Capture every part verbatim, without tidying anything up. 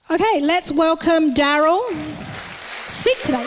Okay, let's welcome Daryl to speak today.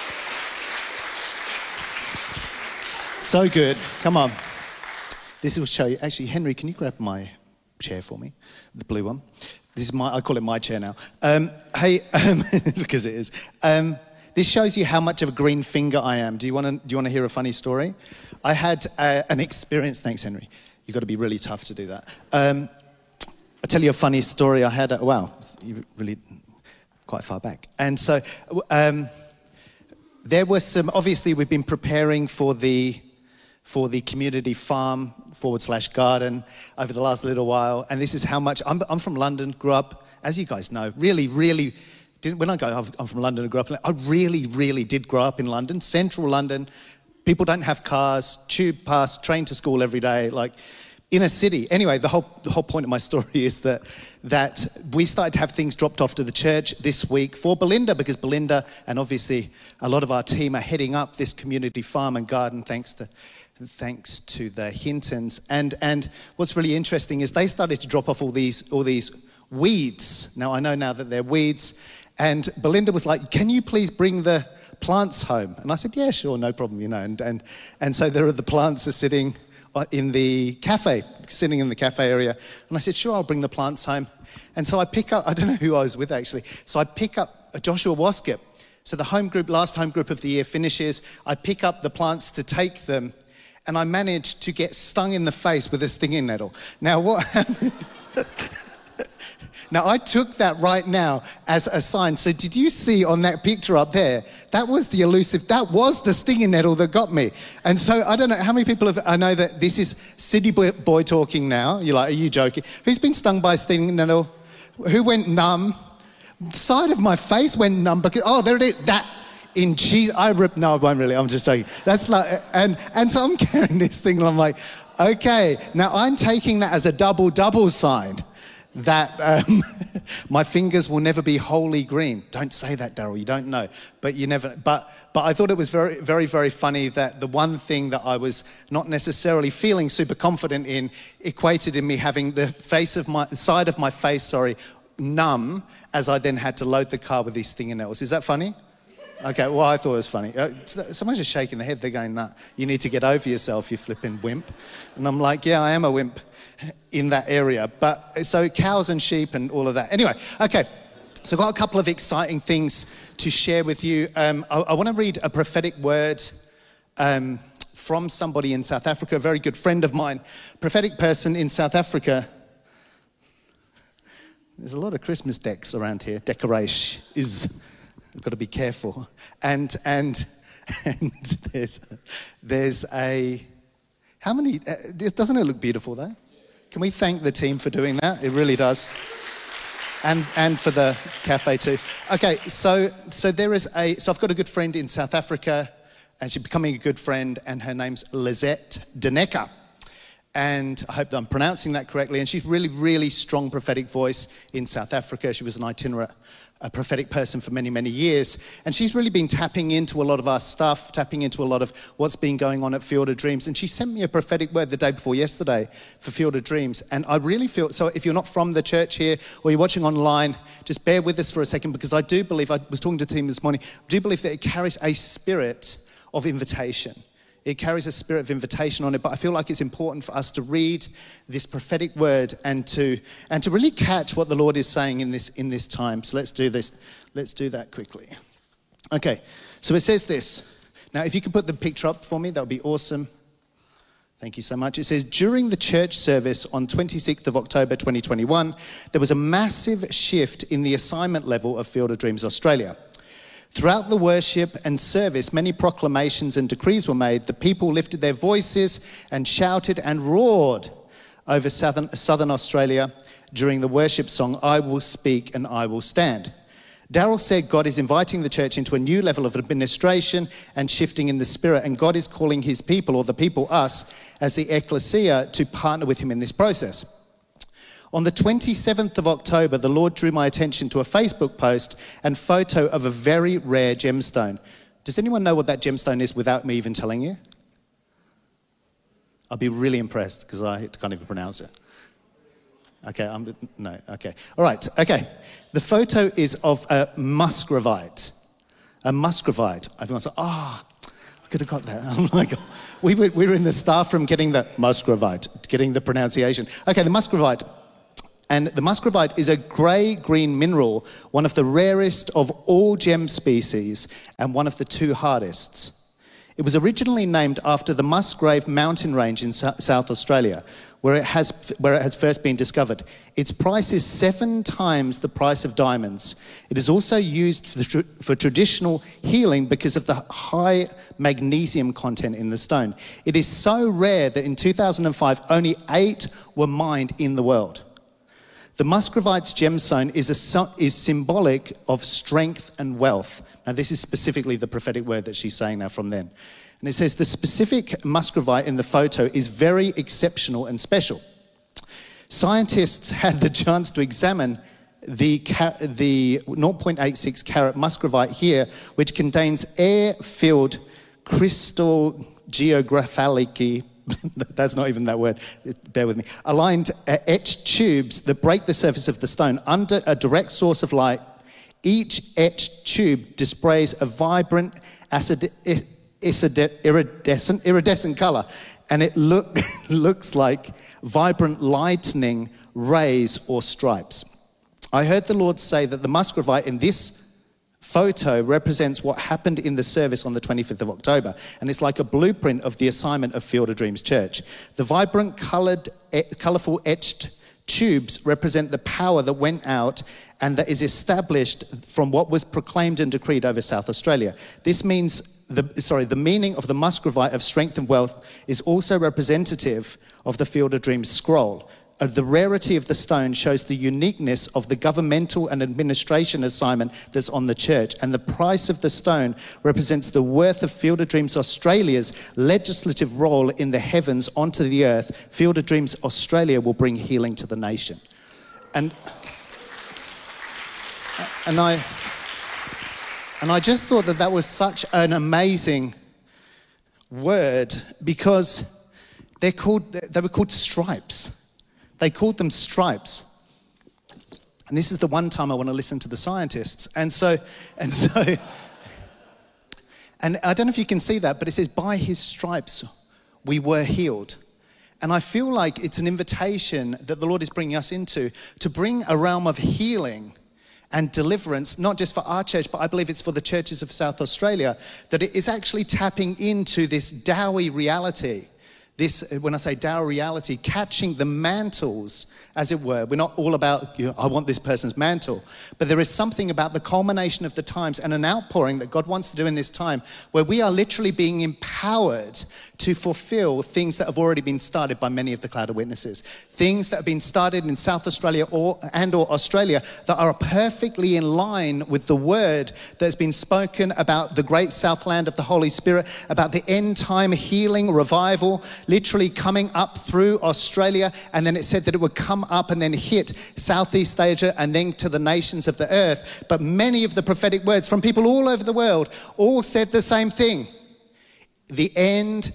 So good. Come on. This will show you. Actually, Henry, can you grab my chair for me? The blue one. This is my, I call it my chair now. Um, hey, um, because it is. Um, this shows you how much of a green finger I am. Do you want to, do you want to hear a funny story? I had uh, an experience, thanks Henry. You've got to be really tough to do that. Um, I'll tell you a funny story I had, a, wow, you really, quite far back. And so, um, there was some, obviously we've been preparing for the, for the community farm forward slash garden over the last little while. And this is how much, I'm, I'm from London, grew up, as you guys know, really, really, didn't, when I go, I'm from London and grew up, I really, really did grow up in London, central London. People don't have cars, tube past, train to school every day, like in a city. Anyway, the whole the whole point of my story is that that we started to have things dropped off to the church this week for Belinda, because Belinda and obviously a lot of our team are heading up this community farm and garden thanks to thanks to the Hintons. And and what's really interesting is they started to drop off all these all these weeds. Now I know now that they're weeds. And Belinda was like, "Can you please bring the plants home?" And I said, "Yeah, sure, no problem, you know." And and and so there are the plants are sitting in the cafe, sitting in the cafe area. And I said, "Sure, I'll bring the plants home." And so I pick up, I don't know who I was with actually. So I pick up Joshua Waskett. So the home group, last home group of the year finishes. I pick up the plants to take them, and I managed to get stung in the face with a stinging nettle. Now what happened? Now, I took that right now as a sign. So did you see on that picture up there, that was the elusive, that was the stinging nettle that got me. And so I don't know, how many people have, I know that this is city boy, boy talking now. You're like, are you joking? Who's been stung by a stinging nettle? Who went numb? The side of my face went numb because, oh, there it is, that. In cheese, I ripped, no, I won't really, I'm just joking. That's like, and, and so I'm carrying this thing and I'm like, okay, now I'm taking that as a double, double sign that um, my fingers will never be wholly green. Don't say that, Daryl, you don't know. But you never, but but I thought it was very, very, very funny that the one thing that I was not necessarily feeling super confident in equated in me having the face of my, side of my face, sorry, numb, as I then had to load the car with these stinging nettles. Is that funny? Okay, well, I thought it was funny. Uh, someone's just shaking their head. They're going, nah, you need to get over yourself, you flipping wimp. And I'm like, yeah, I am a wimp in that area. But so cows and sheep and all of that. Anyway, okay, so I've got a couple of exciting things to share with you. Um, I, I want to read a prophetic word um, from somebody in South Africa, a very good friend of mine, prophetic person in South Africa. There's a lot of Christmas decks around here, decoration is... I've got to be careful. And and and there's there's a how many? Uh, doesn't it look beautiful though? Can we thank the team for doing that? It really does. And and for the cafe too. Okay, so so there is a so I've got a good friend in South Africa, and she's becoming a good friend, and her name's Lizette Deneka. And I hope that I'm pronouncing that correctly. And she's really, really strong prophetic voice in South Africa. She was an itinerant, a prophetic person for many, many years. And she's really been tapping into a lot of our stuff, tapping into a lot of what's been going on at Field of Dreams. And she sent me a prophetic word the day before yesterday for Field of Dreams. And I really feel, so if you're not from the church here or you're watching online, just bear with us for a second, because I do believe, I was talking to the team this morning, I do believe that it carries a spirit of invitation. It carries a spirit of invitation on it, but I feel like it's important for us to read this prophetic word and to and to really catch what the Lord is saying in this in this time. So let's do this. Let's do that quickly. Okay, so it says this. Now, if you could put the picture up for me, that would be awesome. Thank you so much. It says, during the church service on twenty-sixth of October twenty twenty-one, there was a massive shift in the assignment level of Field of Dreams Australia. Throughout the worship and service, many proclamations and decrees were made. The people lifted their voices and shouted and roared over southern, southern Australia during the worship song, I Will Speak and I Will Stand. Daryl said God is inviting the church into a new level of administration and shifting in the spirit, and God is calling his people, or the people, us, as the ecclesia, to partner with him in this process. On the twenty-seventh of October, the Lord drew my attention to a Facebook post and photo of a very rare gemstone. Does anyone know what that gemstone is without me even telling you? I'll be really impressed because I can't even pronounce it. Okay, I'm, no, okay. All right, okay. The photo is of a muscovite. A muscovite. Everyone's like, ah, oh, I could have got that. I'm like, we were, we were in the staff room getting the muscovite, getting the pronunciation. Okay, the muscovite. And the muscovite is a grey-green mineral, one of the rarest of all gem species and one of the two hardest. It was originally named after the Musgrave mountain range in so- South Australia, where it has where it has first been discovered. Its price is seven times the price of diamonds. It is also used for, the tr- for traditional healing because of the high magnesium content in the stone. It is so rare that in two thousand five, only eight were mined in the world. The muscovite's gemstone is, a, is symbolic of strength and wealth. Now, this is specifically the prophetic word that she's saying now from then. And it says, the specific muscovite in the photo is very exceptional and special. Scientists had the chance to examine the, the zero point eight six carat muscovite here, which contains air-filled crystal geographic. That's not even that word, bear with me. Aligned uh, etched tubes that break the surface of the stone under a direct source of light. Each etched tube displays a vibrant, acid, iridescent, iridescent color, and it look, looks like vibrant lightning rays or stripes. I heard the Lord say that the muscovite in this photo represents what happened in the service on the twenty-fifth of October, and it's like a blueprint of the assignment of Field of Dreams Church. The vibrant, coloured, colourful etched tubes represent the power that went out and that is established from what was proclaimed and decreed over South Australia. This means, the sorry, the meaning of the muscovite of strength and wealth is also representative of the Field of Dreams scroll. Uh, the rarity of the stone shows the uniqueness of the governmental and administration assignment that's on the church, and the price of the stone represents the worth of Field of Dreams Australia's legislative role in the heavens onto the earth. Field of Dreams Australia will bring healing to the nation. And and I and I just thought that that was such an amazing word, because they're called they were called stripes. They called them stripes. And this is the one time I want to listen to the scientists. And so, and so, and I don't know if you can see that, but it says, by his stripes we were healed. And I feel like it's an invitation that the Lord is bringing us into, to bring a realm of healing and deliverance, not just for our church, but I believe it's for the churches of South Australia, that it is actually tapping into this Dowie reality. This, when I say Dowie reality, catching the mantles, as it were. We're not all about, you know, I want this person's mantle. But there is something about the culmination of the times and an outpouring that God wants to do in this time, where we are literally being empowered to fulfill things that have already been started by many of the Cloud of Witnesses. Things that have been started in South Australia or and or Australia that are perfectly in line with the word that has been spoken about the great Southland of the Holy Spirit, about the end time healing, revival, literally coming up through Australia, and then it said that it would come up and then hit Southeast Asia and then to the nations of the earth. But many of the prophetic words from people all over the world all said the same thing. The end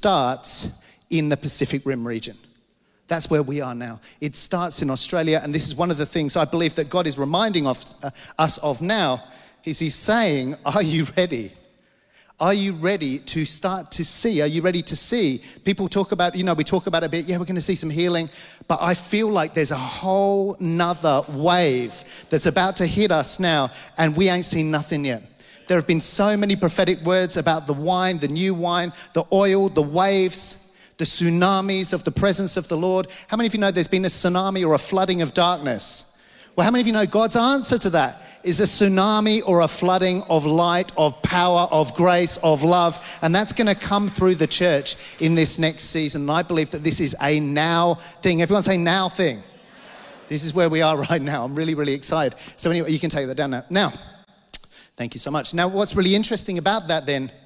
starts in the Pacific Rim region. That's where we are now. It starts in Australia, and this is one of the things I believe that God is reminding of, uh, us of now, is he's saying, are you ready? Are you ready to start to see? Are you ready to see? People talk about, you know, we talk about a bit, yeah, we're going to see some healing. But I feel like there's a whole nother wave that's about to hit us now, and we ain't seen nothing yet. There have been so many prophetic words about the wine, the new wine, the oil, the waves, the tsunamis of the presence of the Lord. How many of you know there's been a tsunami or a flooding of darkness? Well, how many of you know God's answer to that is a tsunami or a flooding of light, of power, of grace, of love, and that's going to come through the church in this next season. And I believe that this is a now thing. Everyone say now thing. This is where we are right now. I'm really, really excited. So anyway, you can take that down now. Now, thank you so much. Now, what's really interesting about that then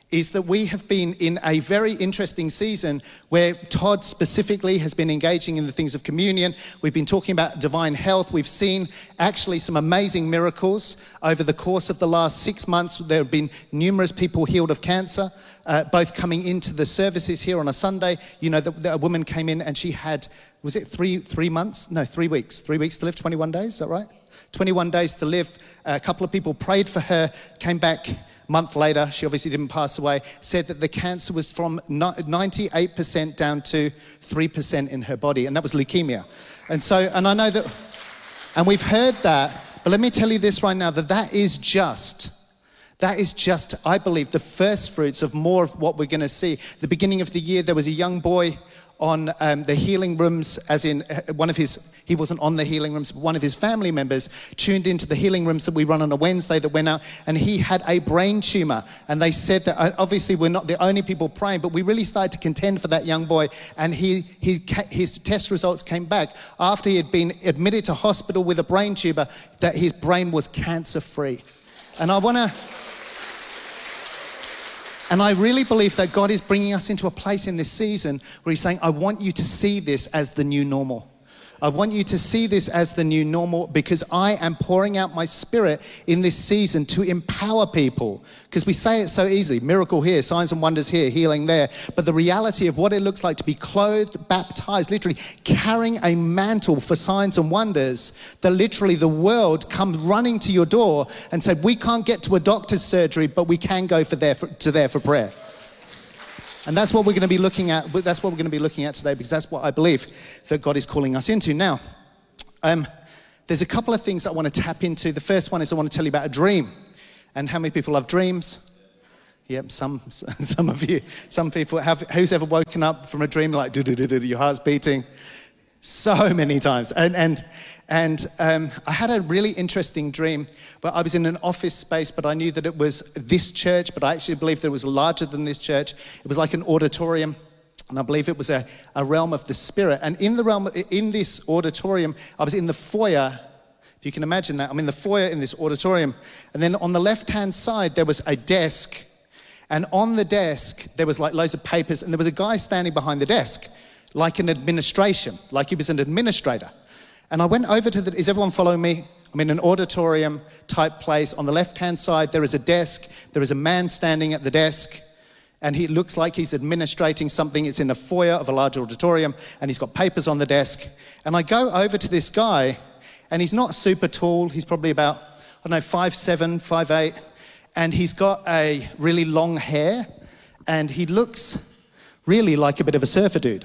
is that we have been in a very interesting season where Todd specifically has been engaging in the things of communion. We've been talking about divine health. We've seen actually some amazing miracles over the course of the last six months. There have been numerous people healed of cancer, uh, both coming into the services here on a Sunday. You know, the, the, a woman came in and she had, was it three three months? No, three weeks. Three weeks to live, twenty-one days, is that right? twenty-one days to live. A couple of people prayed for her, came back a month later. She obviously didn't pass away. Said that the cancer was from ninety-eight percent down to three percent in her body, and that was leukemia. And so, and I know that, and we've heard that, but let me tell you this right now, that that is just, that is just, I believe, the first fruits of more of what we're going to see. The beginning of the year, there was a young boy on um, the healing rooms, as in uh, one of his, he wasn't on the healing rooms, but one of his family members tuned into the healing rooms that we run on a Wednesday that went out, and he had a brain tumor. And they said that, uh, obviously we're not the only people praying, but we really started to contend for that young boy. And he, he his test results came back after he had been admitted to hospital with a brain tumor, that his brain was cancer-free. And I want to... And I really believe that God is bringing us into a place in this season where he's saying, I want you to see this as the new normal. I want you to see this as the new normal, because I am pouring out my spirit in this season to empower people. Because we say it so easily, miracle here, signs and wonders here, healing there. But the reality of what it looks like to be clothed, baptized, literally carrying a mantle for signs and wonders, that literally the world comes running to your door and said, we can't get to a doctor's surgery, but we can go for there for, to there for prayer. And that's what we're going to be looking at. That's what we're going to be looking at today, because that's what I believe that God is calling us into. Now, um, there's a couple of things I want to tap into. The first one is I want to tell you about a dream. And how many people have dreams? Yep, some some of you, some people have. Who's ever woken up from a dream like do do do do? Your heart's beating so many times. And and and um, I had a really interesting dream. But I was in an office space, but I knew that it was this church. But I actually believed that it was larger than this church. It was like an auditorium, and I believe it was a, a realm of the spirit. And in the realm, in this auditorium, I was in the foyer. If you can imagine that, I'm in the foyer in this auditorium, and then on the left-hand side there was a desk, and on the desk there was like loads of papers, and there was a guy standing behind the desk, like an administration, like he was an administrator. And I went over to the, is everyone following me? I'm in an auditorium type place. On the left-hand side, there is a desk. There is a man standing at the desk, and he looks like he's administrating something. It's in a foyer of a large auditorium, and he's got papers on the desk. And I go over to this guy, and he's not super tall. He's probably about, I don't know, five seven, five eight, and he's got a really long hair, and he looks really like a bit of a surfer dude.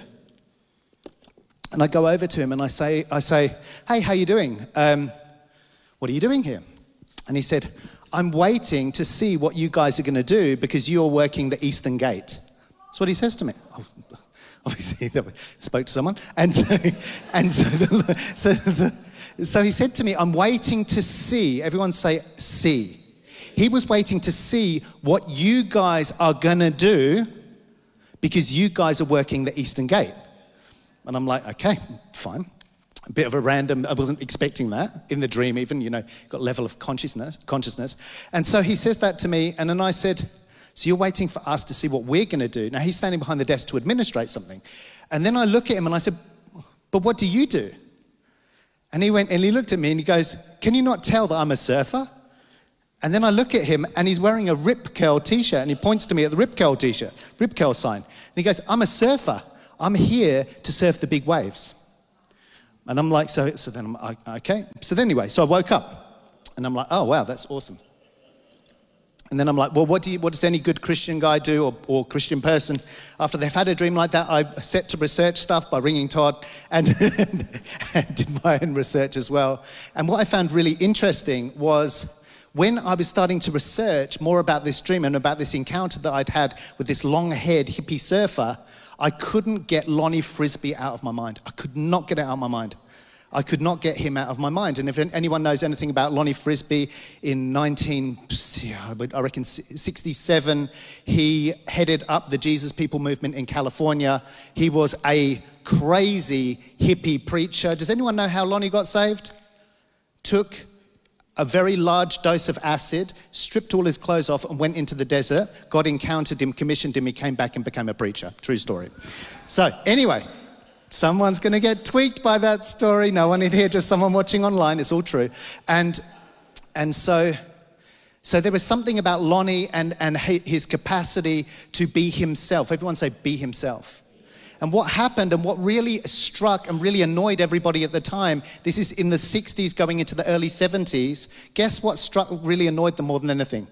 And I go over to him and I say, I say, hey, how you doing? Um, what are you doing here? And he said, I'm waiting to see what you guys are going to do because you're working the Eastern Gate. That's what he says to me. Oh, obviously, I spoke to someone. And so, and so, the, so, the, so he said to me, I'm waiting to see, everyone say, see. He was waiting to see what you guys are going to do because you guys are working the Eastern Gate. And I'm like, okay, fine. A bit of a random, I wasn't expecting that in the dream even, you know, got level of consciousness, consciousness. And so he says that to me, and then I said, so you're waiting for us to see what we're going to do. Now he's standing behind the desk to administrate something. And then I look at him and I said, but what do you do? And he went, and he looked at me and he goes, can you not tell that I'm a surfer? And then I look at him and he's wearing a Rip Curl t-shirt, and he points to me at the Rip Curl t-shirt, Rip Curl sign. And he goes, I'm a surfer. I'm here to surf the big waves. And I'm like, so, so then I'm, okay. So then anyway, so I woke up and I'm like, oh, wow, that's awesome. And then I'm like, well, what do you, what does any good Christian guy do, or, or Christian person? After they've had a dream like that, I set to research stuff by ringing Todd and, and did my own research as well. And what I found really interesting was when I was starting to research more about this dream and about this encounter that I'd had with this long-haired hippie surfer, I couldn't get Lonnie Frisbee out of my mind. I could not get it out of my mind. I could not get him out of my mind. And if anyone knows anything about Lonnie Frisbee, in nineteen, I reckon sixty-seven, he headed up the Jesus People movement in California. He was a crazy hippie preacher. Does anyone know how Lonnie got saved? Took a very large dose of acid, stripped all his clothes off and went into the desert. God encountered him, commissioned him, he came back and became a preacher. True story. So anyway, someone's going to get tweaked by that story. No one in here, just someone watching online. It's all true. And and so so there was something about Lonnie and, and his capacity to be himself. Everyone say, be himself. And what happened and what really struck and really annoyed everybody at the time, this is in the sixties going into the early seventies, guess what struck really annoyed them more than anything?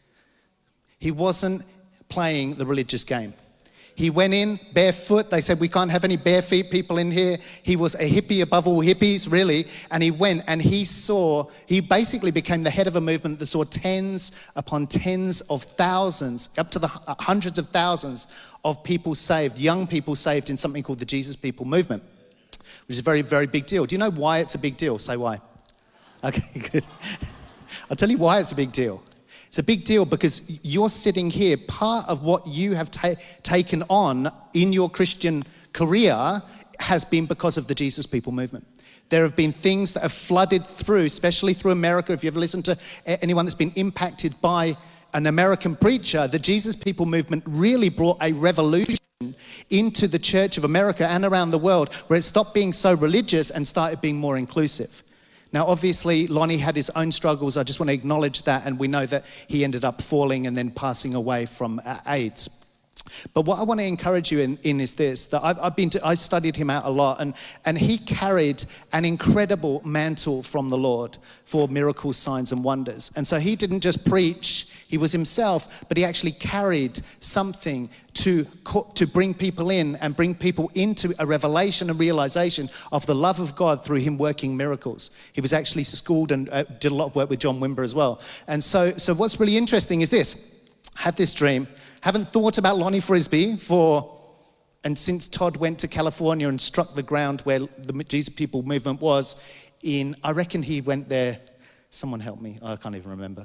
He wasn't playing the religious game. He went in barefoot. They said, we can't have any bare feet people in here. He was a hippie above all hippies, really. And he went and he saw, he basically became the head of a movement that saw tens upon tens of thousands, up to the hundreds of thousands of people saved, young people saved in something called the Jesus People movement, which is a very, very big deal. Do you know why it's a big deal? Say why. Okay, good. I'll tell you why it's a big deal. It's a big deal because you're sitting here, part of what you have ta- taken on in your Christian career has been because of the Jesus People movement. There have been things that have flooded through, especially through America. If you've listened to anyone that's been impacted by an American preacher, the Jesus People movement really brought a revolution into the Church of America and around the world, where it stopped being so religious and started being more inclusive. Now, obviously, Lonnie had his own struggles. I just want to acknowledge that. And we know that he ended up falling and then passing away from AIDS. But what I want to encourage you in, in is this, that I've, I've been to, I studied him out a lot, and, and he carried an incredible mantle from the Lord for miracles, signs, and wonders. And so he didn't just preach, he was himself, but he actually carried something to, to bring people in and bring people into a revelation and realization of the love of God through him working miracles. He was actually schooled and uh, did a lot of work with John Wimber as well. And so, so what's really interesting is this, I had this dream. Haven't thought about Lonnie Frisbee for, and since Todd went to California and struck the ground where the Jesus People movement was in, I reckon he went there, someone help me, I can't even remember.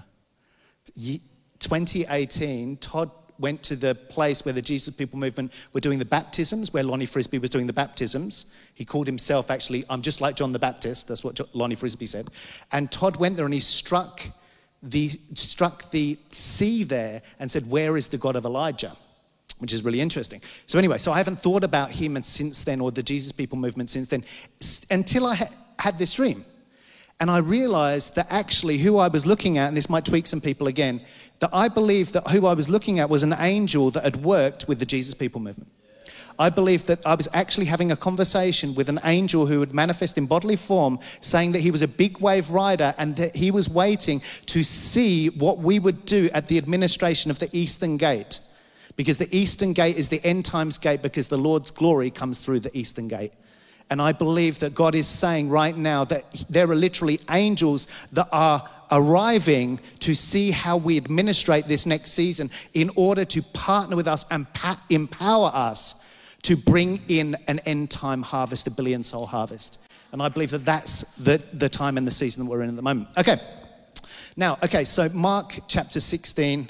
twenty eighteen, Todd went to the place where the Jesus People movement were doing the baptisms, where Lonnie Frisbee was doing the baptisms. He called himself actually, I'm just like John the Baptist, that's what Lonnie Frisbee said. And Todd went there and he struck The, struck the sea there and said, where is the God of Elijah? Which is really interesting. So anyway, so I haven't thought about him and since then, or the Jesus People movement since then, until I ha- had this dream. And I realized that actually who I was looking at, and this might tweak some people again, that I believe that who I was looking at was an angel that had worked with the Jesus People movement. I believe that I was actually having a conversation with an angel who would manifest in bodily form, saying that he was a big wave rider and that he was waiting to see what we would do at the administration of the Eastern Gate. Because the Eastern Gate is the end times gate, because the Lord's glory comes through the Eastern Gate. And I believe that God is saying right now that there are literally angels that are arriving to see how we administrate this next season in order to partner with us and pa- empower us to bring in an end-time harvest, a billion-soul harvest. And I believe that that's the, the time and the season that we're in at the moment. Okay. Now, okay, so Mark chapter sixteen,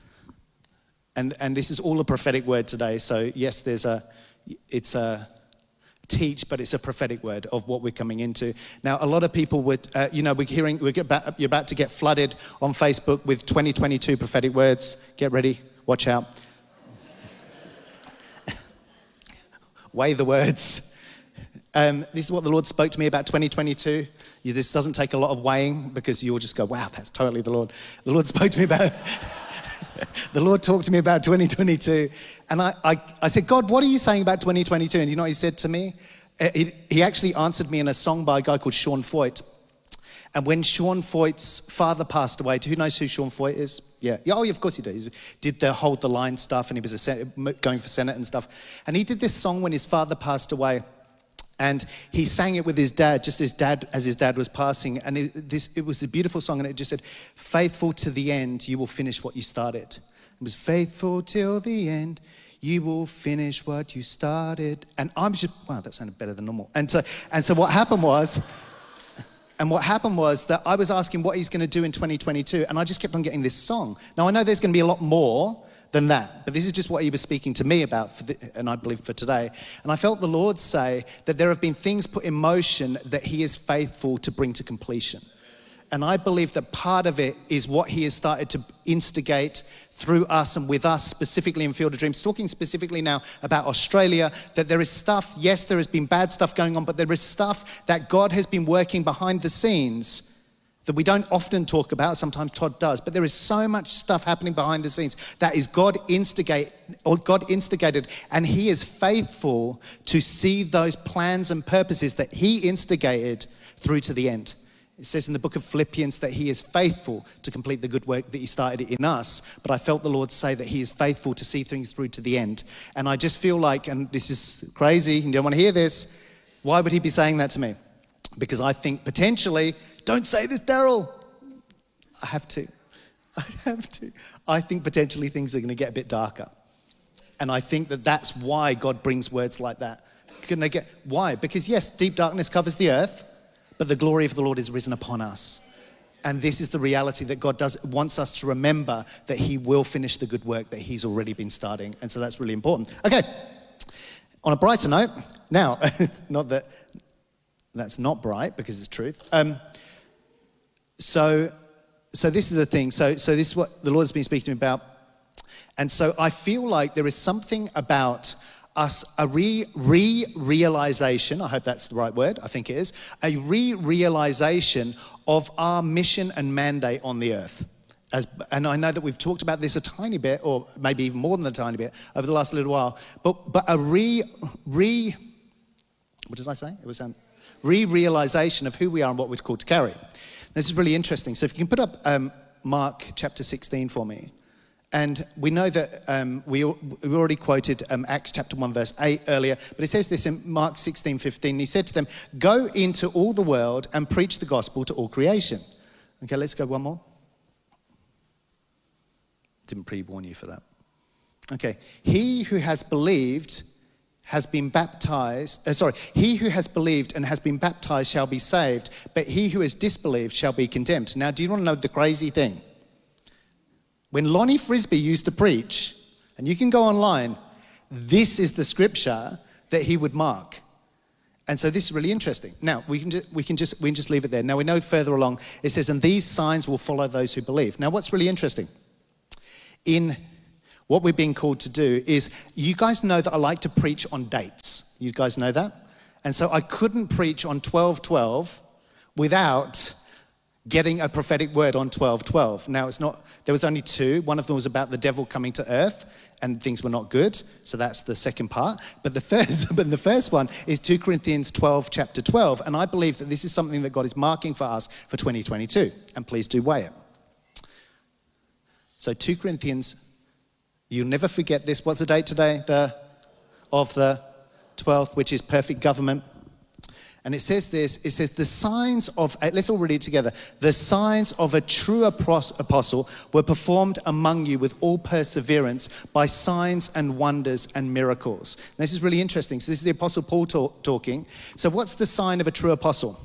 and, and this is all a prophetic word today. So yes, there's a, it's a teach, but it's a prophetic word of what we're coming into. Now, a lot of people would, uh, you know, we're hearing, we're about, you're about to get flooded on Facebook with twenty twenty-two prophetic words. Get ready, watch out. Weigh the words. Um, this is what the Lord spoke to me about twenty twenty-two. You, this doesn't take a lot of weighing because you'll just go, wow, that's totally the Lord. The Lord spoke to me about, the Lord talked to me about twenty twenty-two. And I, I, I said, God, what are you saying about twenty twenty-two? And you know what he said to me? Uh, he, he actually answered me in a song by a guy called Sean Foyt. And when Sean Foyt's father passed away, who knows who Sean Foyt is? Yeah. yeah oh, yeah, of course he does. He did the Hold the Line stuff, and he was a sen- going for Senate and stuff. And he did this song when his father passed away. And he sang it with his dad, just his dad, as his dad was passing. And it, this, it was a beautiful song, and it just said, faithful to the end, you will finish what you started. It was faithful till the end, you will finish what you started. And I'm just, wow, that sounded better than normal. And so, and so what happened was... And what happened was that I was asking what he's going to do in twenty twenty-two, and I just kept on getting this song. Now, I know there's going to be a lot more than that, but this is just what he was speaking to me about, for the, and I believe for today. And I felt the Lord say that there have been things put in motion that he is faithful to bring to completion. And I believe that part of it is what he has started to instigate through us and with us, specifically in Field of Dreams, talking specifically now about Australia, that there is stuff, yes, there has been bad stuff going on, but there is stuff that God has been working behind the scenes that we don't often talk about. Sometimes Todd does, but there is so much stuff happening behind the scenes that is God instigate or God instigated, and he is faithful to see those plans and purposes that he instigated through to the end. It says in the book of Philippians that he is faithful to complete the good work that he started in us, but I felt the Lord say that he is faithful to see things through to the end. And I just feel like, and this is crazy, you don't want to hear this, why would he be saying that to me? Because I think potentially, don't say this, Daryl. I have to. I have to. I think potentially things are going to get a bit darker. And I think that that's why God brings words like that. Can they get, why? Because yes, deep darkness covers the earth, but the glory of the Lord is risen upon us. And this is the reality that God does wants us to remember, that he will finish the good work that he's already been starting. And so that's really important. Okay, on a brighter note, now, not that that's not bright because it's truth. Um, so, so this is the thing. So, so this is what the Lord has been speaking to me about. And so I feel like there is something about us, a re, re-realization, I hope that's the right word, I think it is, a re-realization of our mission and mandate on the earth. As, and I know that we've talked about this a tiny bit, or maybe even more than a tiny bit, over the last little while, but, but a re, re, what did I say? It was um, re-realization of who we are and what we're called to carry. This is really interesting. So if you can put up um, Mark chapter sixteen for me. And we know that um, we, we already quoted um, Acts chapter one, verse eight earlier, but it says this in Mark sixteen fifteen. He said to them, go into all the world and preach the gospel to all creation. Okay, let's go one more. Didn't pre-warn you for that. Okay, he who has believed has been baptized, uh, sorry, he who has believed and has been baptized shall be saved, but he who has disbelieved shall be condemned. Now, do you want to know the crazy thing? When Lonnie Frisbee used to preach, and you can go online, this is the scripture that he would mark. And so this is really interesting. Now, we can, ju- we can just we can just leave it there. Now, we know further along, it says, and these signs will follow those who believe. Now, what's really interesting, in what we're being called to do is, you guys know that I like to preach on dates. You guys know that? And so I couldn't preach on twelve twelve without getting a prophetic word on twelve twelve. Now, it's not, there was only two. One of them was about the devil coming to earth and things were not good. So that's the second part. But the first, but the first one is two Corinthians twelve, chapter twelve. And I believe that this is something that God is marking for us for twenty twenty-two. And please do weigh it. So two Corinthians, you'll never forget this. What's the date today? The of the twelfth, which is perfect government. And it says this, it says, the signs of, let's all read it together. The signs of a true apostle were performed among you with all perseverance by signs and wonders and miracles. And this is really interesting. So this is the Apostle Paul talk, talking. So what's the sign of a true apostle?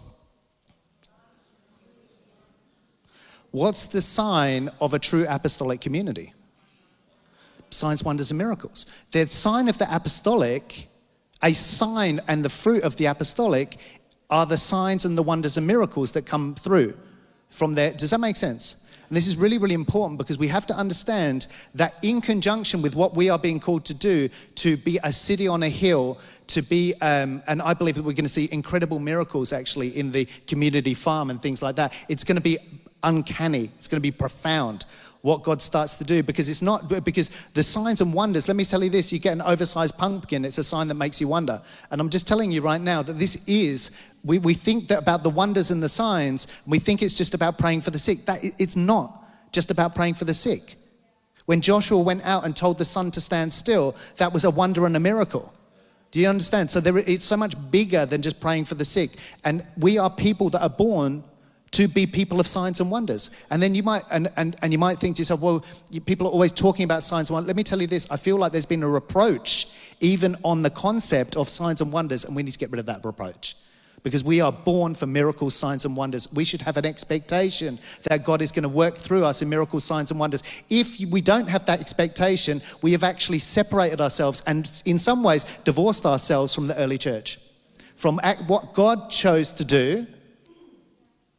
What's the sign of a true apostolic community? Signs, wonders, and miracles. The sign of the apostolic, a sign and the fruit of the apostolic are the signs and the wonders and miracles that come through from there. Does that make sense? And this is really, really important because we have to understand that in conjunction with what we are being called to do, to be a city on a hill, to be, um, and I believe that we're going to see incredible miracles actually in the community farm and things like that. It's going to be uncanny. It's going to be profound what God starts to do, because it's not, because the signs and wonders, let me tell you this, you get an oversized pumpkin, it's a sign that makes you wonder. And I'm just telling you right now that this is, we, we think that about the wonders and the signs, and we think it's just about praying for the sick. That it's not just about praying for the sick. When Joshua went out and told the sun to stand still, that was a wonder and a miracle. Do you understand? So there, it's so much bigger than just praying for the sick. And we are people that are born to be people of signs and wonders. And then you might, and, and, and you might think to yourself, well, you, people are always talking about signs and wonders. Let me tell you this, I feel like there's been a reproach even on the concept of signs and wonders, and we need to get rid of that reproach. Because we are born for miracles, signs and wonders. We should have an expectation that God is going to work through us in miracles, signs and wonders. If we don't have that expectation, we have actually separated ourselves and in some ways divorced ourselves from the early church. From what God chose to do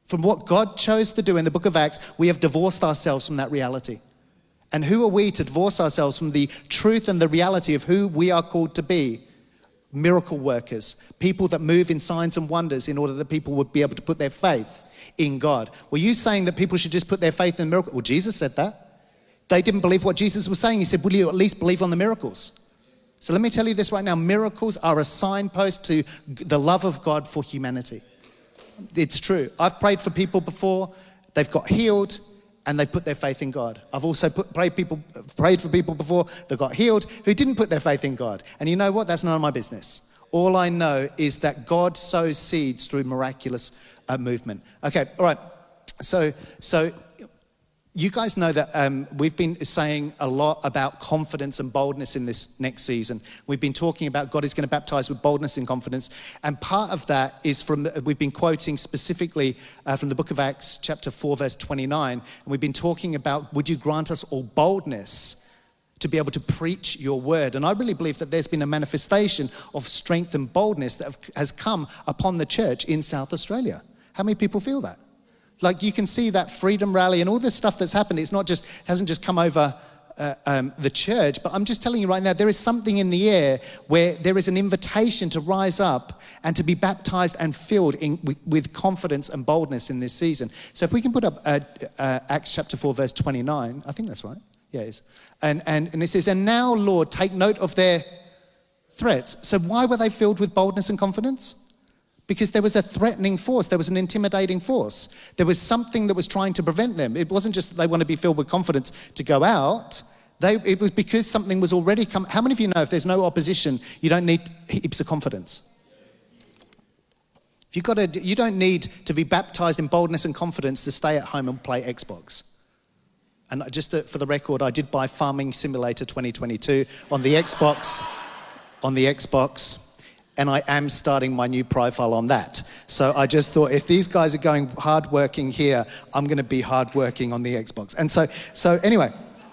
From what God chose to do in the book of Acts, we have divorced ourselves from that reality. And who are we to divorce ourselves from the truth and the reality of who we are called to be? Miracle workers, people that move in signs and wonders in order that people would be able to put their faith in God. Were you saying that people should just put their faith in miracles? Well, Jesus said that. They didn't believe what Jesus was saying. He said, will you at least believe on the miracles? So let me tell you this right now. Miracles are a signpost to the love of God for humanity. It's true. I've prayed for people before. They've got healed and they've put their faith in God. I've also put, prayed, people, prayed for people before that got healed who didn't put their faith in God. And you know what? That's none of my business. All I know is that God sows seeds through miraculous uh, movement. Okay, all right. So, so you guys know that um, we've been saying a lot about confidence and boldness in this next season. We've been talking about God is going to baptize with boldness and confidence. And part of that is from, we've been quoting specifically uh, from the book of Acts, chapter four, verse twenty-nine. And we've been talking about, would you grant us all boldness to be able to preach your word? And I really believe that there's been a manifestation of strength and boldness that have, has come upon the church in South Australia. How many people feel that? Like you can see that freedom rally and all this stuff that's happened. It's not just, hasn't just come over uh, um, the church, but I'm just telling you right now, there is something in the air where there is an invitation to rise up and to be baptized and filled in, with, with confidence and boldness in this season. So if we can put up uh, uh, Acts chapter four, verse twenty-nine, I think that's right. Yeah, it is. And, and, and it says, and now, Lord, take note of their threats. So why were they filled with boldness and confidence? Because there was a threatening force. There was an intimidating force. There was something that was trying to prevent them. It wasn't just that they want to be filled with confidence to go out. They, it was because something was already come. How many of you know if there's no opposition, you don't need heaps of confidence? If you've got to, you don't need to be baptized in boldness and confidence to stay at home and play Xbox. And just to, for the record, I did buy Farming Simulator twenty twenty-two on the Xbox, on the Xbox. And I am starting my new profile on that. So I just thought, if these guys are going hardworking here, I'm going to be hardworking on the Xbox. And so, so anyway,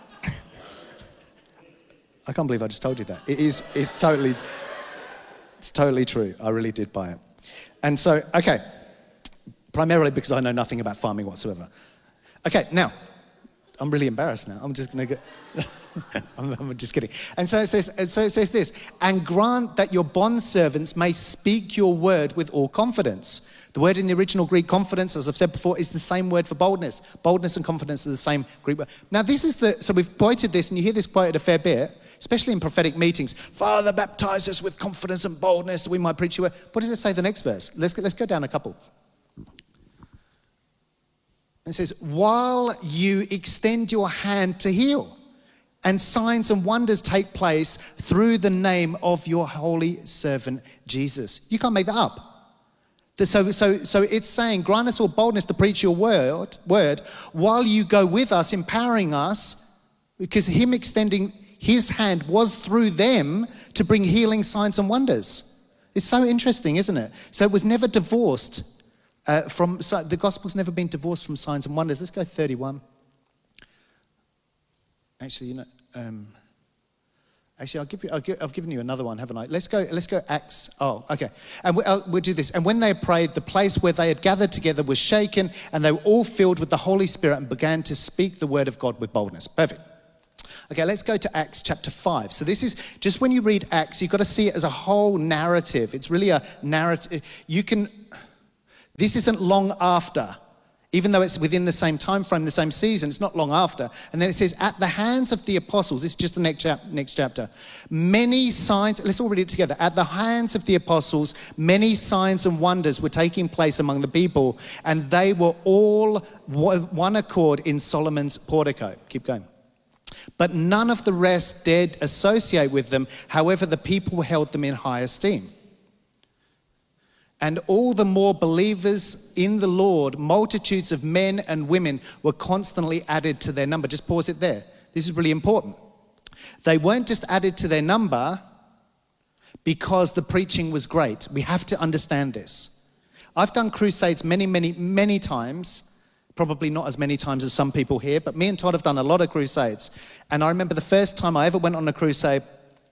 I can't believe I just told you that. It is, it's totally, it's totally true. I really did buy it. And so, okay, primarily because I know nothing about farming whatsoever. Okay, now, I'm really embarrassed now. I'm just going to go... I'm, I'm just kidding. And so it says, so it says this, and grant that your bondservants may speak your word with all confidence. The word in the original Greek, confidence, as I've said before, is the same word for boldness. Boldness and confidence are the same Greek word. Now this is the, so we've quoted this, and you hear this quoted a fair bit, especially in prophetic meetings. Father, baptize us with confidence and boldness that we might preach your word. What does it say the next verse? Let's, let's go down a couple. It says, while you extend your hand to heal, and signs and wonders take place through the name of your holy servant, Jesus. You can't make that up. So, so, so it's saying, grant us all boldness to preach your word, word while you go with us, empowering us, because him extending his hand was through them to bring healing, signs and wonders. It's so interesting, isn't it? So it was never divorced uh, from, so the gospel's never been divorced from signs and wonders. Let's go thirty-one. Actually, you know, um, actually, I'll give you, I'll give, I've given you another one, haven't I? Let's go, let's go Acts, oh, okay. And we, uh, we'll do this. And when they prayed, the place where they had gathered together was shaken, and they were all filled with the Holy Spirit and began to speak the word of God with boldness. Perfect. Okay, let's go to Acts chapter five. So this is, just when you read Acts, you've got to see it as a whole narrative. It's really a narrative. You can, this isn't long after. Even though it's within the same time frame, the same season, it's not long after. And then it says, at the hands of the apostles, this is just the next, chap- next chapter, many signs, let's all read it together. At the hands of the apostles, many signs and wonders were taking place among the people, and they were all one accord in Solomon's portico. Keep going. But none of the rest dared associate with them. However, the people held them in high esteem. And all the more believers in the Lord, multitudes of men and women were constantly added to their number. Just pause it there. This is really important. They weren't just added to their number because the preaching was great. We have to understand this. I've done crusades many, many, many times. Probably not as many times as some people here, but me and Todd have done a lot of crusades. And I remember the first time I ever went on a crusade,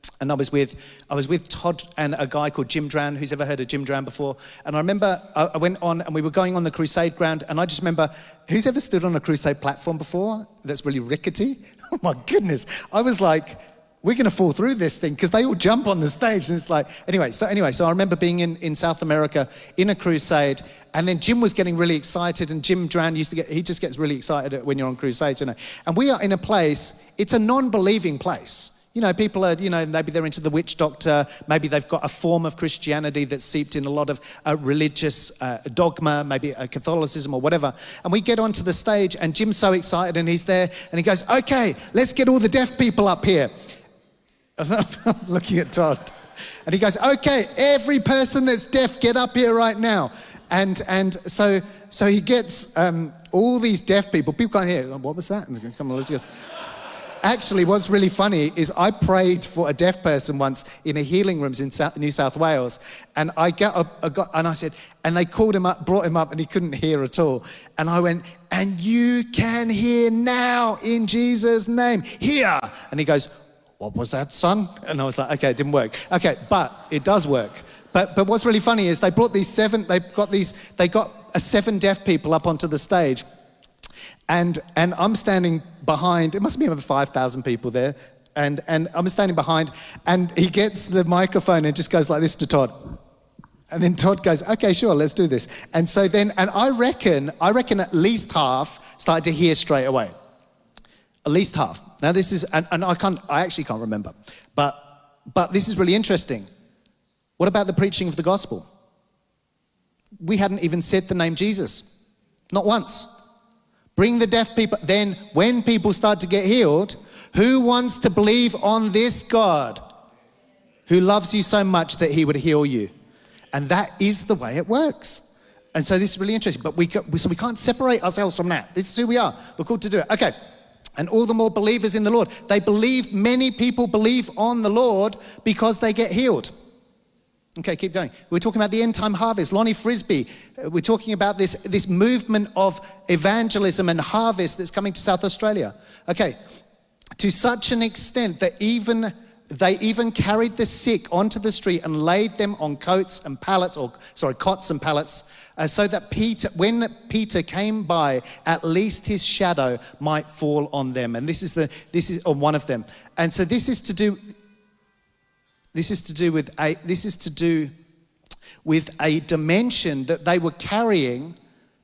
and I was with I was with Todd and a guy called Jim Dran. Who's ever heard of Jim Dran before? And I remember I, I went on and we were going on the crusade ground, and I just remember, who's ever stood on a crusade platform before that's really rickety? Oh my goodness. I was like, we're going to fall through this thing, because they all jump on the stage, and it's like, anyway, so anyway, so I remember being in, in South America in a crusade, and then Jim was getting really excited, and Jim Dran used to get, he just gets really excited when you're on crusades, you know. And we are in a place, it's a non-believing place. You know, people are, you know, maybe they're into the witch doctor, maybe they've got a form of Christianity that's seeped in a lot of uh, religious uh, dogma, maybe uh, Catholicism or whatever. And we get onto the stage, and Jim's so excited, and he's there, and he goes, okay, let's get all the deaf people up here. I'm looking at Todd. And he goes, okay, every person that's deaf, get up here right now. And and so so he gets um, all these deaf people. People can't hear. What was that? And they go, come on, let's go. Actually, what's really funny is I prayed for a deaf person once in a healing rooms in South, New South Wales, and I got up, I got, and I said, and they called him up, brought him up, and he couldn't hear at all. And I went, and you can hear now in Jesus' name, hear. And he goes, what was that, son? And I was like, okay, it didn't work. Okay, but it does work. But but what's really funny is they brought these seven, they got these, they got a seven deaf people up onto the stage. And and I'm standing behind, it must be over five thousand people there, and, and I'm standing behind, and he gets the microphone and just goes like this to Todd. And then Todd goes, okay, sure, let's do this. And so then, and I reckon, I reckon at least half started to hear straight away. At least half. Now this is, and, and I can't, I actually can't remember, but but this is really interesting. What about the preaching of the gospel? We hadn't even said the name Jesus, not once. Bring the deaf people. Then when people start to get healed, who wants to believe on this God who loves you so much that he would heal you? And that is the way it works. And so this is really interesting, but we, so we can't separate ourselves from that. This is who we are. We're called to do it. Okay. And all the more believers in the Lord. They believe, many people believe on the Lord because they get healed. Okay, keep going. We're talking about the end time harvest. Lonnie Frisbee, we're talking about this, this movement of evangelism and harvest that's coming to South Australia. Okay, to such an extent that even they even carried the sick onto the street and laid them on coats and pallets, or sorry, cots and pallets, uh, so that Peter, when Peter came by, at least his shadow might fall on them. And this is the this is on one of them. And so this is to do. This is to do with a. This is to do with a dimension that they were carrying.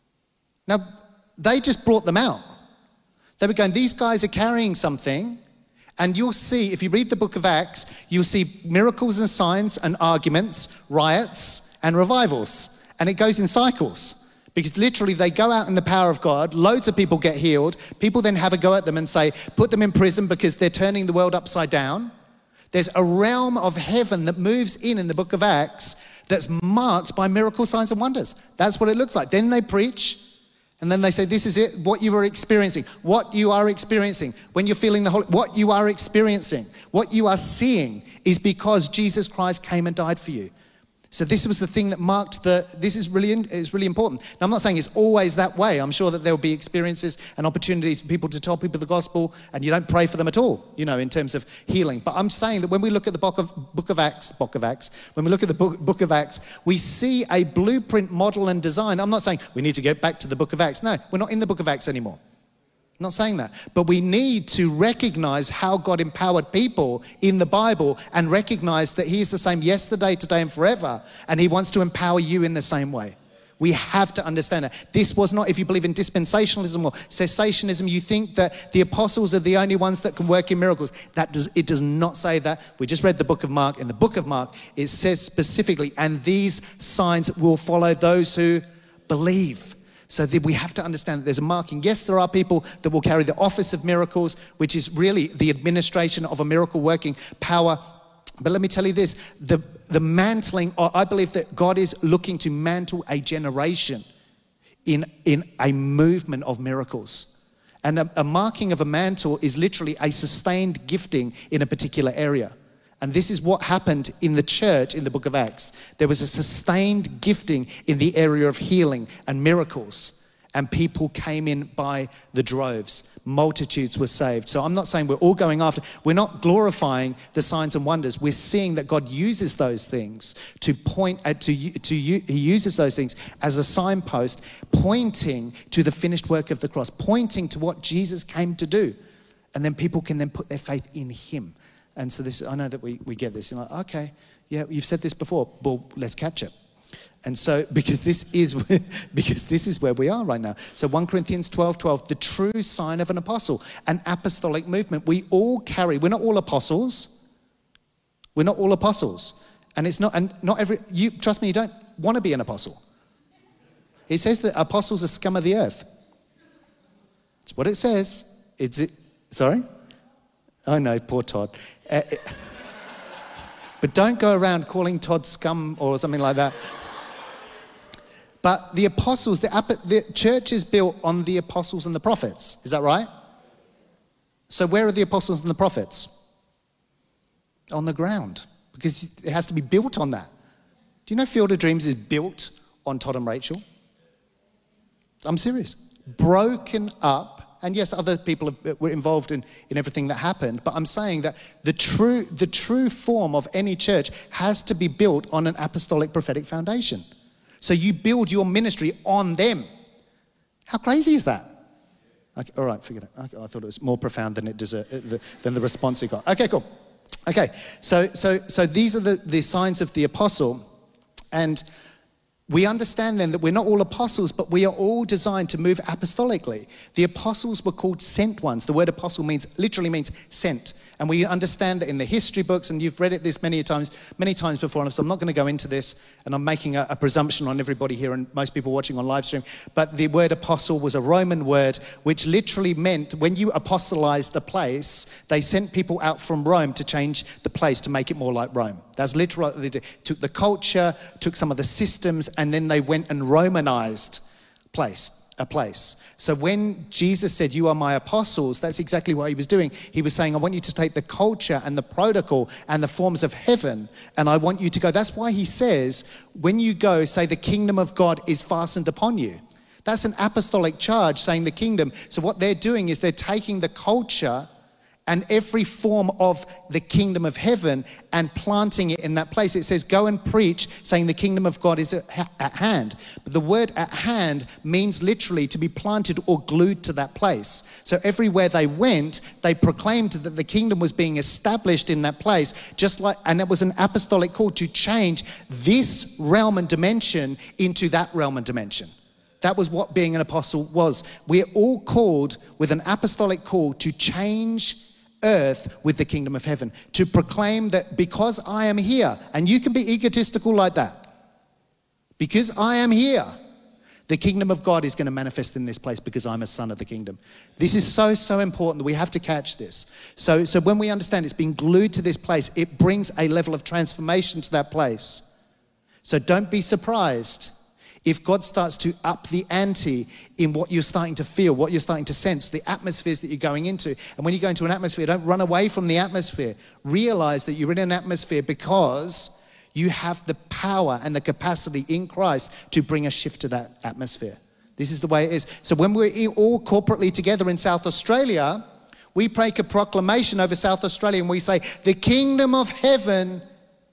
Now, they just brought them out. They were going, these guys are carrying something. And you'll see, if you read the book of Acts, you'll see miracles and signs and arguments, riots and revivals. And it goes in cycles. Because literally they go out in the power of God, loads of people get healed, people then have a go at them and say, put them in prison because they're turning the world upside down. There's a realm of heaven that moves in in the book of Acts that's marked by miracle signs and wonders. That's what it looks like. Then they preach, and then they say, this is it, what you are experiencing. What you are experiencing when you're feeling the Holy, what you are experiencing, what you are seeing is because Jesus Christ came and died for you. So this was the thing that marked the, this is really, is really important. Now, I'm not saying it's always that way. I'm sure that there will be experiences and opportunities for people to tell people the gospel, and you don't pray for them at all, you know, in terms of healing. But I'm saying that when we look at the book of, book of Acts, book of Acts, when we look at the book, book of Acts, we see a blueprint, model, and design. I'm not saying we need to get back to the book of Acts. No, we're not in the book of Acts anymore. I'm not saying that, but we need to recognize how God empowered people in the Bible and recognize that he is the same yesterday, today, and forever, and he wants to empower you in the same way. We have to understand that. This was not, if you believe in dispensationalism or cessationism, you think that the apostles are the only ones that can work in miracles. That does, it does not say that. We just read the book of Mark. In the book of Mark, it says specifically, and these signs will follow those who believe. So that we have to understand that there's a marking. Yes, there are people that will carry the office of miracles, which is really the administration of a miracle working power. But let me tell you this, the, the mantling, I believe that God is looking to mantle a generation in, in a movement of miracles. And a, a marking of a mantle is literally a sustained gifting in a particular area. And this is what happened in the church in the book of Acts. There was a sustained gifting in the area of healing and miracles. And people came in by the droves. Multitudes were saved. So I'm not saying we're all going after. We're not glorifying the signs and wonders. We're seeing that God uses those things to point at, to, to, He uses those things as a signpost, pointing to the finished work of the cross, pointing to what Jesus came to do. And then people can then put their faith in Him. And so this, I know that we, we get this. You're like, okay, yeah, you've said this before. Well, let's catch it. And so, because this is because this is where we are right now. So First Corinthians twelve twelve, the true sign of an apostle, an apostolic movement. We all carry, we're not all apostles. We're not all apostles. And it's not, and not every, you trust me, you don't want to be an apostle. It says that apostles are scum of the earth. It's what it says. It's it, sorry? I know, poor Todd. Uh, it, but don't go around calling Todd scum or something like that. But the apostles, the, the church is built on the apostles and the prophets. Is that right? So where are the apostles and the prophets? On the ground. Because it has to be built on that. Do you know Field of Dreams is built on Todd and Rachel? I'm serious. Broken up. And yes, other people were involved in, in everything that happened. But I'm saying that the true, the true form of any church has to be built on an apostolic prophetic foundation. So you build your ministry on them. How crazy is that? Okay, all right, forget it. Okay, I thought it was more profound than it deserved, than the response it got. Okay, cool. Okay, so so so these are the, the signs of the apostle, and we understand then that we're not all apostles, but we are all designed to move apostolically. The apostles were called sent ones. The word apostle means literally means sent. And we understand that in the history books, and you've read it this many times, many times before, so I'm not going to go into this, and I'm making a, a presumption on everybody here and most people watching on live stream, but the word apostle was a Roman word which literally meant when you apostolized the place, they sent people out from Rome to change the place to make it more like Rome. That's literally what they did. Took the culture, took some of the systems, and then they went and Romanized place. A place. So when Jesus said, you are my apostles, that's exactly what he was doing. He was saying, I want you to take the culture and the protocol and the forms of heaven, and I want you to go. That's why he says, when you go, say the kingdom of God is fastened upon you. That's an apostolic charge, saying the kingdom. So what they're doing is they're taking the culture and every form of the kingdom of heaven and planting it in that place. It says, go and preach, saying the kingdom of God is at hand. But the word at hand means literally to be planted or glued to that place. So everywhere they went, they proclaimed that the kingdom was being established in that place, just like, and it was an apostolic call to change this realm and dimension into that realm and dimension. That was what being an apostle was. We're all called with an apostolic call to change earth with the kingdom of heaven, to proclaim that because I am here, and you can be egotistical like that, because I am here, the kingdom of God is going to manifest in this place because I'm a son of the kingdom. This is so, so important that we have to catch this. So, so when we understand it's being glued to this place, it brings a level of transformation to that place. So don't be surprised if God starts to up the ante in what you're starting to feel, what you're starting to sense, the atmospheres that you're going into. And when you go into an atmosphere, don't run away from the atmosphere. Realize that you're in an atmosphere because you have the power and the capacity in Christ to bring a shift to that atmosphere. This is the way it is. So when we're all corporately together in South Australia, we make a proclamation over South Australia and we say, the kingdom of heaven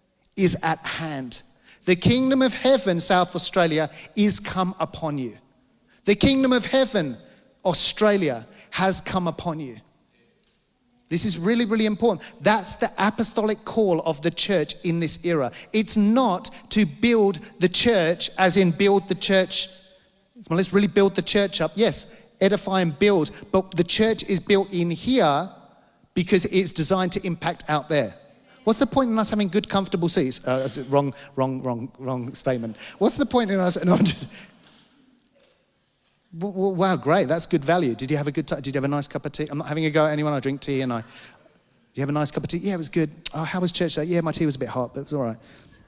is at hand. The kingdom of heaven, South Australia, is come upon you. The kingdom of heaven, Australia, has come upon you. This is really, really important. That's the apostolic call of the church in this era. It's not to build the church as in build the church. Well, let's really build the church up. Yes, edify and build. But the church is built in here because it's designed to impact out there. What's the point in us having good, comfortable seats? Uh, that's a wrong, wrong, wrong, wrong statement. What's the point in us? No, I'm just, wow, great. That's good value. Did you have a good time? Did you have a nice cup of tea? I'm not having a go at anyone. I drink tea and I... Did you have a nice cup of tea? Yeah, it was good. Oh, how was church today? Yeah, my tea was a bit hot, but it was all right.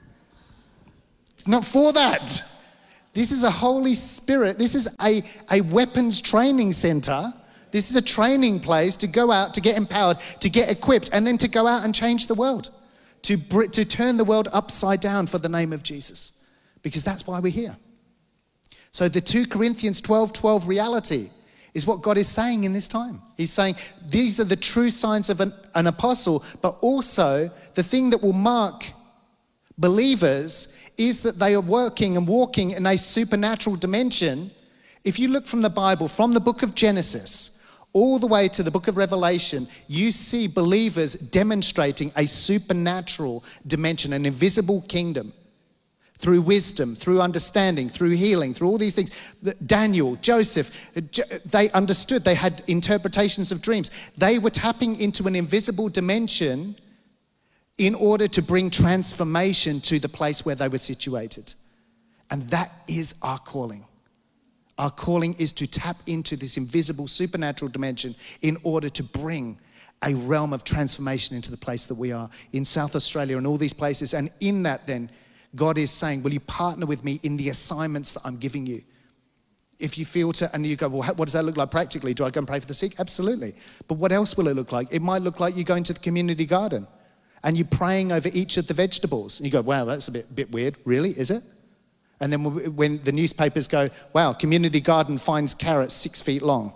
Not for that. This is a Holy Spirit. This is a, a weapons training center. This is a training place to go out, to get empowered, to get equipped, and then to go out and change the world, to, to turn the world upside down for the name of Jesus, because that's why we're here. So the two Corinthians twelve twelve reality is what God is saying in this time. He's saying these are the true signs of an, an apostle, but also the thing that will mark believers is that they are working and walking in a supernatural dimension. If you look from the Bible, from the book of Genesis all the way to the book of Revelation, you see believers demonstrating a supernatural dimension, an invisible kingdom. Through wisdom, through understanding, through healing, through all these things. Daniel, Joseph, they understood. They had interpretations of dreams. They were tapping into an invisible dimension in order to bring transformation to the place where they were situated. And that is our calling. Our calling is to tap into this invisible supernatural dimension in order to bring a realm of transformation into the place that we are in South Australia and all these places. And in that then, God is saying, will you partner with me in the assignments that I'm giving you? If you feel to, and you go, well, what does that look like practically? Do I go and pray for the sick? Absolutely. But what else will it look like? It might look like you go into the community garden and you're praying over each of the vegetables. And you go, wow, that's a bit, bit weird. Really, is it? And then when the newspapers go, wow, community garden finds carrots six feet long.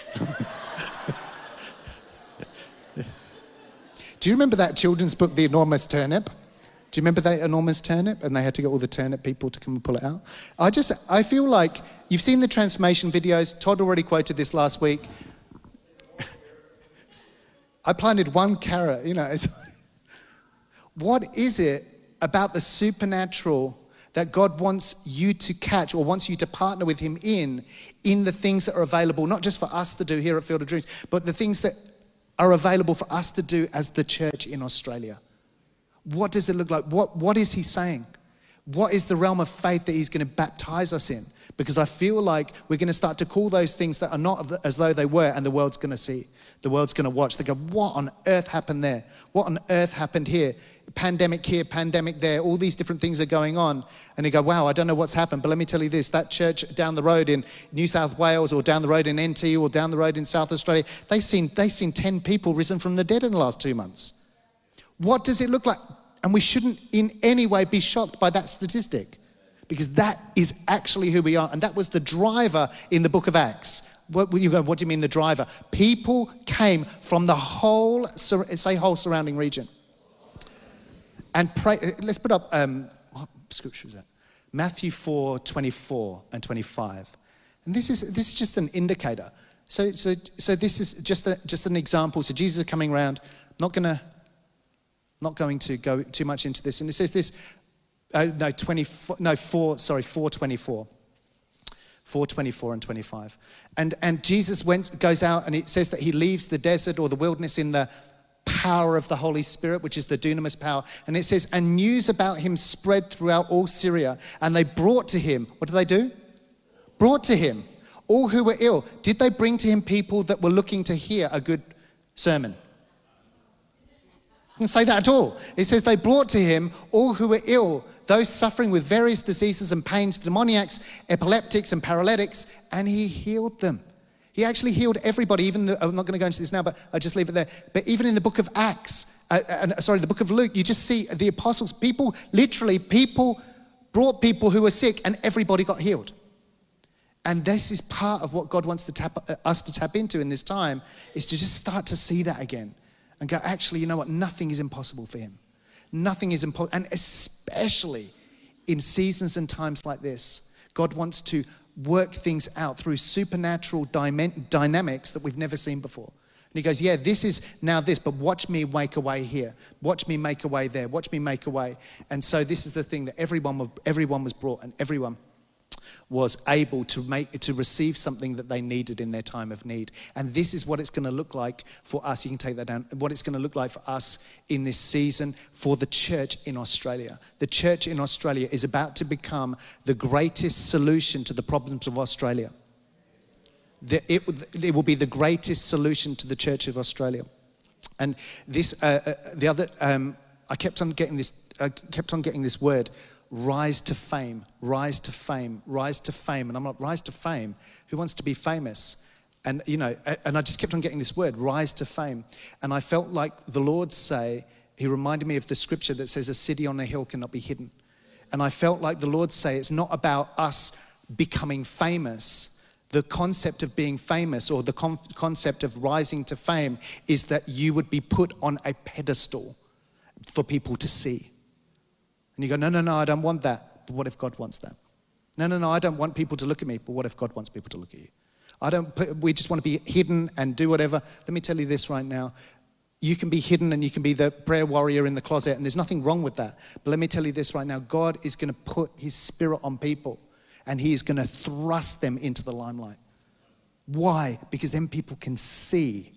Do you remember that children's book, The Enormous Turnip? Do you remember that enormous turnip? And they had to get all the turnip people to come and pull it out. I just, I feel like, you've seen the transformation videos. Todd already quoted this last week. I planted one carrot, you know. It's, what is it about the supernatural that God wants you to catch or wants you to partner with him in, in the things that are available, not just for us to do here at Field of Dreams, but the things that are available for us to do as the church in Australia? What does it look like? What, what is he saying? What is the realm of faith that he's going to baptize us in? Because I feel like we're going to start to call those things that are not as though they were, and the world's going to see. The world's going to watch. They go, what on earth happened there? What on earth happened here? Pandemic here, pandemic there. All these different things are going on. And they go, wow, I don't know what's happened. But let me tell you this, that church down the road in New South Wales or down the road in N T or down the road in South Australia, they've seen, they've seen ten people risen from the dead in the last two months. What does it look like? And we shouldn't in any way be shocked by that statistic, because that is actually who we are. And that was the driver in the book of Acts. What, you go, what do you mean the driver? People came from the whole, say whole surrounding region. And pray, let's put up, um, what scripture is that? Matthew four, twenty-four and twenty-five. And this is this is just an indicator. So so so this is just a, just an example. So Jesus is coming around, not gonna Not going to go too much into this. And it says this, uh, no, twenty-four, no, four, sorry, four twenty-four. four twenty-four and twenty-five. And and Jesus went, goes out, and it says that he leaves the desert or the wilderness in the power of the Holy Spirit, which is the dunamis power. And it says, and news about him spread throughout all Syria. And they brought to him, what did they do? Brought to him all who were ill. Did they bring to him people that were looking to hear a good sermon? I didn't say that at all. It says they brought to him all who were ill, those suffering with various diseases and pains, demoniacs, epileptics and paralytics, and he healed them. He actually healed everybody. Even the, I'm not going to go into this now, but I'll just leave it there. But even in the book of Acts, uh, uh, sorry, the book of Luke, you just see the apostles, people, literally people brought people who were sick and everybody got healed. And this is part of what God wants to tap, uh, us to tap into in this time, is to just start to see that again. And go, actually, you know what? Nothing is impossible for him. Nothing is impossible. And especially in seasons and times like this, God wants to work things out through supernatural dyma- dynamics that we've never seen before. And he goes, yeah, this is now this, but watch me make a way here. Watch me make a way there. Watch me make a way. And so this is the thing that everyone, everyone was brought, and everyone was able to make to receive something that they needed in their time of need. And this is what it's going to look like for us. You can take that down. What it's going to look like for us in this season for the church in Australia. The church in Australia is about to become the greatest solution to the problems of Australia. The, it, it will be the greatest solution to the church of Australia. And this, uh, uh, the other, um, I kept on getting this. I kept on getting this word. Rise to fame, rise to fame, rise to fame. And I'm like, rise to fame? Who wants to be famous? And, you know, and I just kept on getting this word, rise to fame. And I felt like the Lord say, he reminded me of the scripture that says a city on a hill cannot be hidden. And I felt like the Lord say, it's not about us becoming famous, the concept of being famous or the con- concept of rising to fame is that you would be put on a pedestal for people to see. And you go, no, no, no, I don't want that. But what if God wants that? No, no, no, I don't want people to look at me. But what if God wants people to look at you? I don't. We just want to be hidden and do whatever. Let me tell you this right now. You can be hidden and you can be the prayer warrior in the closet, and there's nothing wrong with that. But let me tell you this right now. God is going to put his spirit on people, and he is going to thrust them into the limelight. Why? Because then people can see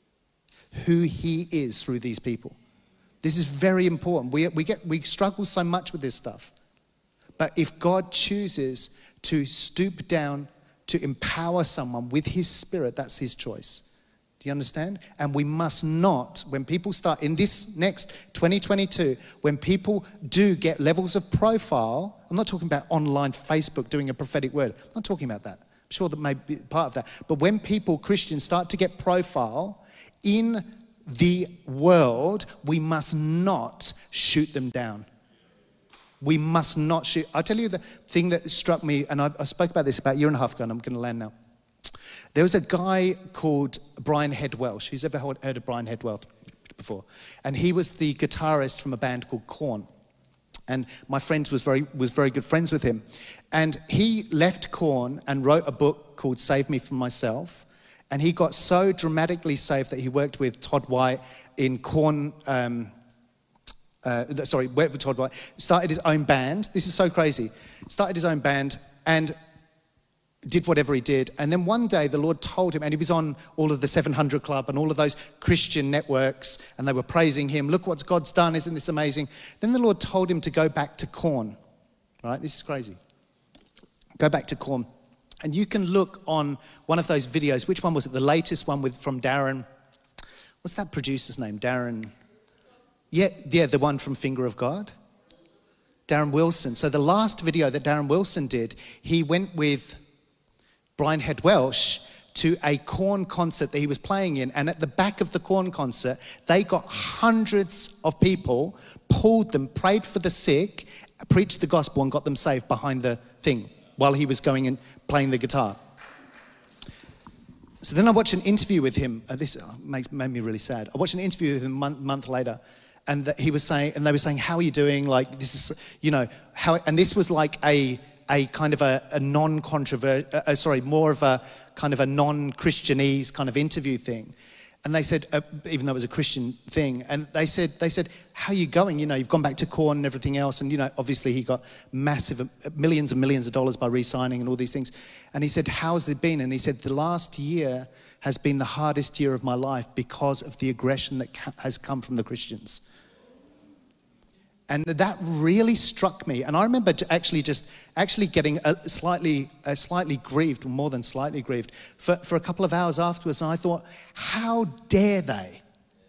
who he is through these people. This is very important. We, we, get, we struggle so much with this stuff. But if God chooses to stoop down to empower someone with his spirit, that's his choice. Do you understand? And we must not, when people start, in this next twenty twenty-two, when people do get levels of profile, I'm not talking about online Facebook doing a prophetic word. I'm not talking about that. I'm sure that may be part of that. But when people, Christians, start to get profile in the world, we must not shoot them down. We must not shoot. I'll tell you the thing that struck me, and I, I spoke about this about a year and a half ago, and I'm going to land now. There was a guy called Brian Head Welsh. Who's ever heard of Brian Head Welsh before? And he was the guitarist from a band called Korn. And my friend was very was very good friends with him. And he left Korn and wrote a book called Save Me From Myself. And he got so dramatically saved that he worked with Todd White in Korn. Um, uh, sorry, worked with Todd White. Started his own band. This is so crazy. Started his own band and did whatever he did. And then one day the Lord told him, and he was on all of the seven hundred Club and all of those Christian networks, and they were praising him. Look what God's done, isn't this amazing? Then the Lord told him to go back to Korn. Right? This is crazy. Go back to Korn. And you can look on one of those videos. Which one was it? The latest one with from Darren. What's that producer's name? Darren. Yeah, yeah, the one from Finger of God. Darren Wilson. So the last video that Darren Wilson did, he went with Brian Head Welsh to a Korn concert that he was playing in. And at the back of the Korn concert, they got hundreds of people, pulled them, prayed for the sick, preached the gospel, and got them saved behind the thing while he was going and playing the guitar. So then I watched an interview with him. Uh, this makes, made me really sad. I watched an interview with him a month, month later, and the, he was saying, and they were saying, "How are you doing? Like this is, you know, how?" And this was like a a kind of a, a non-controversial, uh, sorry, more of a kind of a non-Christianese kind of interview thing. And they said, uh, even though it was a Christian thing, and they said, they said, "How are you going? You know, you've gone back to Korn and everything else." And, you know, obviously he got massive, uh, millions and millions of dollars by re-signing and all these things. And he said, "How's it been?" And he said, "The last year has been the hardest year of my life because of the aggression that ca- has come from the Christians." And that really struck me. And I remember actually just actually getting a slightly, a slightly grieved, more than slightly grieved, for, for a couple of hours afterwards. And I thought, how dare they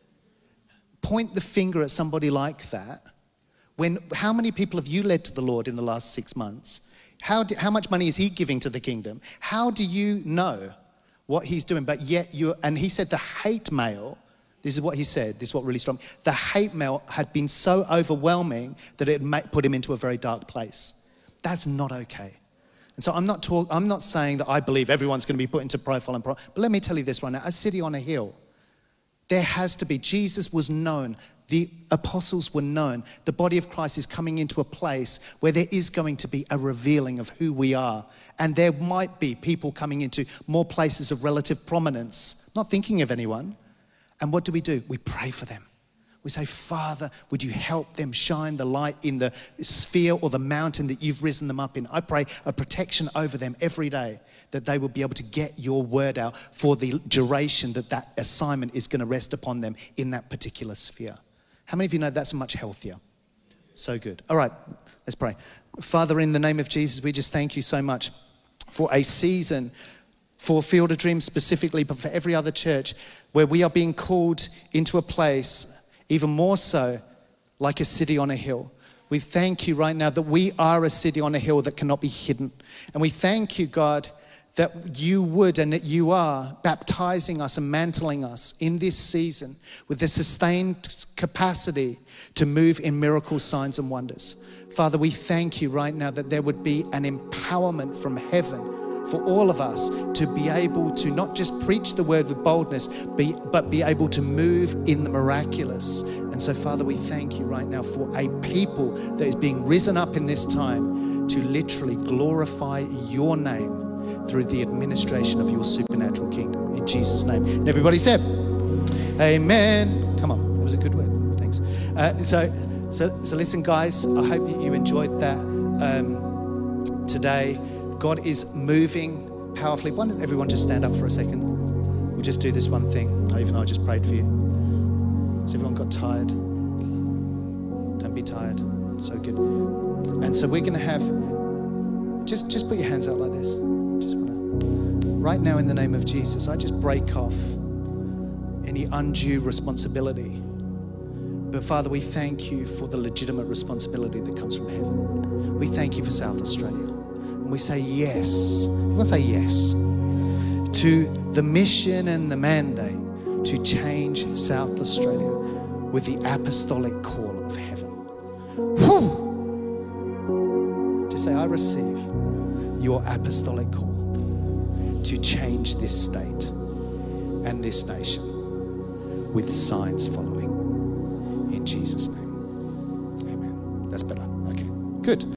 point the finger at somebody like that? When, how many people have you led to the Lord in the last six months? How, do, how much money is he giving to the kingdom? How do you know what he's doing? But yet you, and he said the hate mail, this is what he said, this is what really struck me. The hate mail had been so overwhelming that it put him into a very dark place. That's not okay. And so I'm not talk, I'm not saying that I believe everyone's going to be put into profile and profile. But let me tell you this right now. A city on a hill, there has to be. Jesus was known. The apostles were known. The body of Christ is coming into a place where there is going to be a revealing of who we are. And there might be people coming into more places of relative prominence. I'm not thinking of anyone. And what do we do? We pray for them. We say, "Father, would you help them shine the light in the sphere or the mountain that you've risen them up in?" I pray a protection over them every day, that they will be able to get your word out for the duration that that assignment is going to rest upon them in that particular sphere. How many of you know that's much healthier? So good. All right, let's pray. Father, in the name of Jesus, we just thank you so much for a season, for Field of Dreams specifically, but for every other church, where we are being called into a place, even more so, like a city on a hill. We thank you right now that we are a city on a hill that cannot be hidden. And we thank you, God, that you would and that you are baptizing us and mantling us in this season with the sustained capacity to move in miracles, signs and wonders. Father, we thank you right now that there would be an empowerment from heaven for all of us to be able to not just preach the word with boldness, be, but be able to move in the miraculous. And so, Father, we thank you right now for a people that is being risen up in this time to literally glorify your name through the administration of your supernatural kingdom. In Jesus' name. And everybody said, amen. Come on, that was a good word. Thanks. Uh, so, so, so listen, guys, I hope that you enjoyed that um, today. God is moving powerfully. Why don't everyone just stand up for a second? We'll just do this one thing, even though I just prayed for you. Has everyone got tired? Don't be tired. It's so good. And so we're going to have, just, just put your hands out like this. Just want to, right now in the name of Jesus, I just break off any undue responsibility. But Father, we thank you for the legitimate responsibility that comes from heaven. We thank you for South Australia. And we say yes. Everyone say yes to the mission and the mandate to change South Australia with the apostolic call of heaven. Whew. Just say, I receive your apostolic call to change this state and this nation with signs following. In Jesus' name. Amen. That's better. Okay, good.